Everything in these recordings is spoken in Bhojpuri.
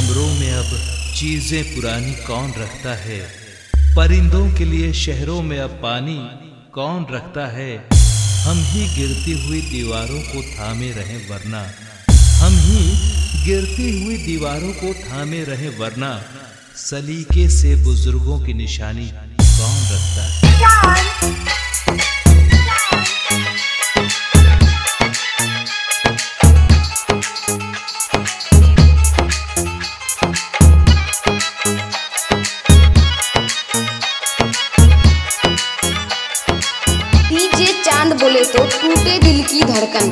कमरों में अब चीजें पुरानी कौन रखता है। परिंदों के लिए शहरों में अब पानी कौन रखता है। हम ही गिरती हुई दीवारों को थामे रहे वरना, हम ही गिरती हुई दीवारों को थामे रहे वरना, सलीके से बुजुर्गों की निशानी कौन रखता है। डीजे चांद बोले तो टूटे दिल की धड़कन।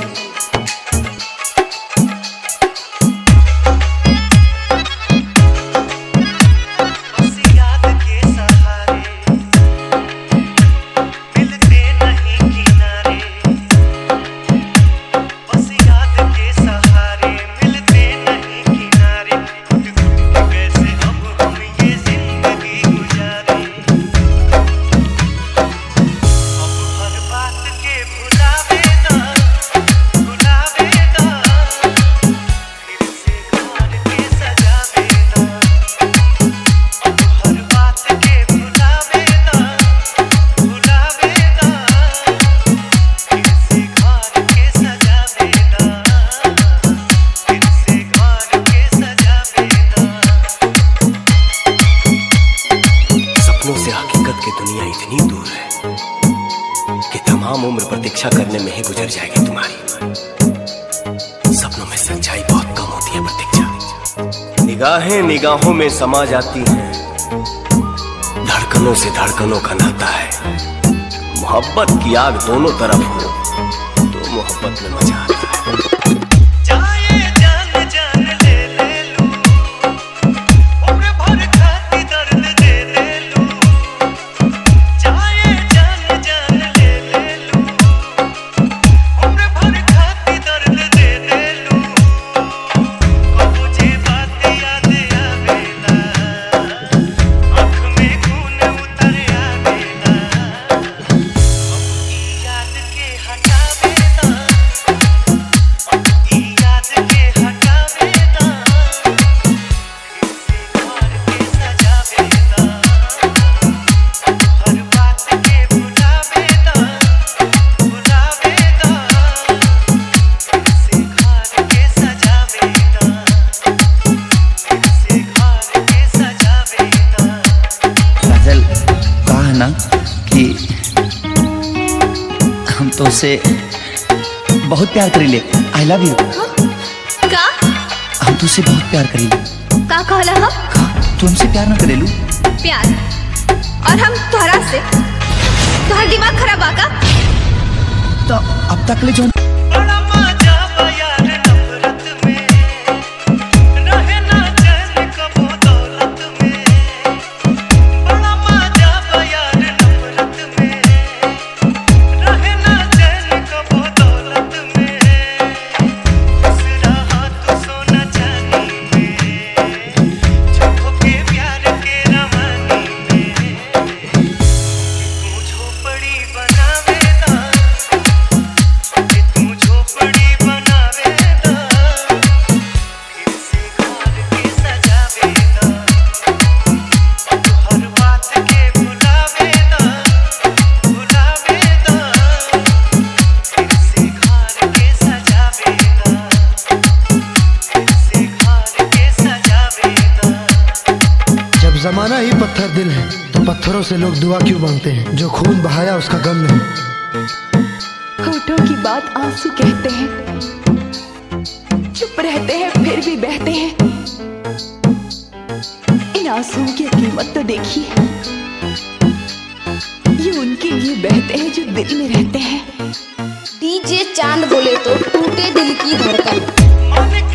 से हकीकत की दुनिया इतनी दूर है कि तमाम उम्र प्रतीक्षा करने में ही गुजर जाएगी तुम्हारी। सपनों में सच्चाई बहुत कम होती है प्रतीक्षा। निगाहें निगाहों में समा जाती हैं, धड़कनों से धड़कनों का नाता है। मोहब्बत की आग दोनों तरफ हो तो मोहब्बत में मजा आता है। कि हम तो उसे बहुत प्यार करीले। I love you. का हम तो उसे बहुत प्यार करीले। का कहला हम? तू हमसे प्यार ना करेलू? प्यार और हम तोहरा से? तोहर दिमाग खराब बा का? तो अब तक ले जो जमाना ही पत्थर दिल है तो पत्थरों से लोग दुआ क्यों मांगते हैं। जो खून बहाया उसका गम नहीं। होठों की बात आंसू कहते हैं, चुप रहते हैं फिर भी बहते हैं। इन आंसुओं की कीमत तो देखिए, ये उनके लिए बहते हैं जो दिल में रहते हैं। डीजे चांद बोले तो टूटे दिल की धड़कन।